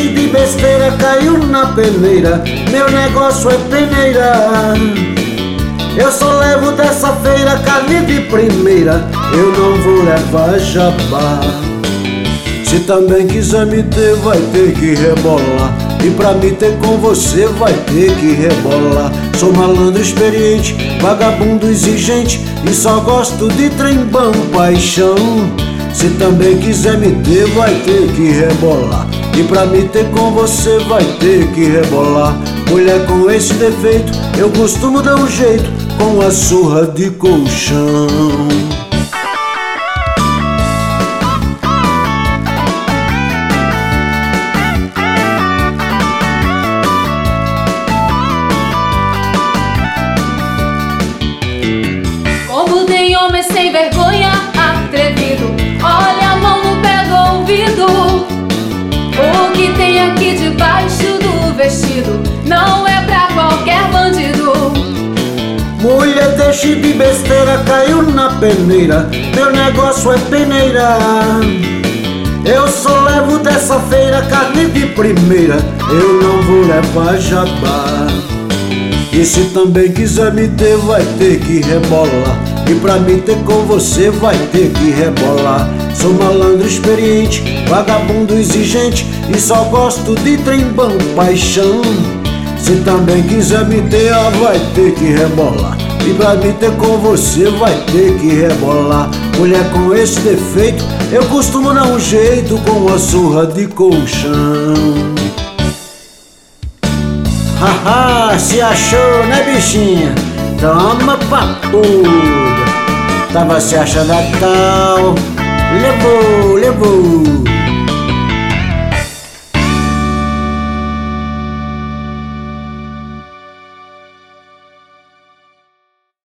deixe de besteira, caiu na peneira. Meu negócio é peneira. Eu só levo dessa feira carne de primeira. Eu não vou levar jabá. Se também quiser me ter, vai ter que rebolar. E pra me ter com você vai ter que rebolar. Sou malandro experiente, vagabundo exigente, e só gosto de trembão, paixão. Se também quiser me ter, vai ter que rebolar. E pra me ter com você vai ter que rebolar. Mulher com esse defeito, eu costumo dar um jeito com a surra de colchão. Como tem homem sem vergonha, atrevido, olha a mão no pé do ouvido. O que tem aqui debaixo do vestido não é pra qualquer bandido. Mulher, deixe de besteira, caiu na peneira. Meu negócio é peneira. Eu só levo dessa feira carne de primeira. Eu não vou levar jabá. E se também quiser me ter, vai ter que rebolar. E pra me ter com você vai ter que rebolar. Sou malandro experiente, vagabundo exigente, e só gosto de trembão, paixão. Se também quiser me ter, vai ter que rebolar. E pra me ter com você vai ter que rebolar. Mulher com esse defeito, eu costumo dar um jeito com a surra de colchão. Haha, se achou, né, bichinha? Toma papuda. Tava se achando a tal. Levou, levou.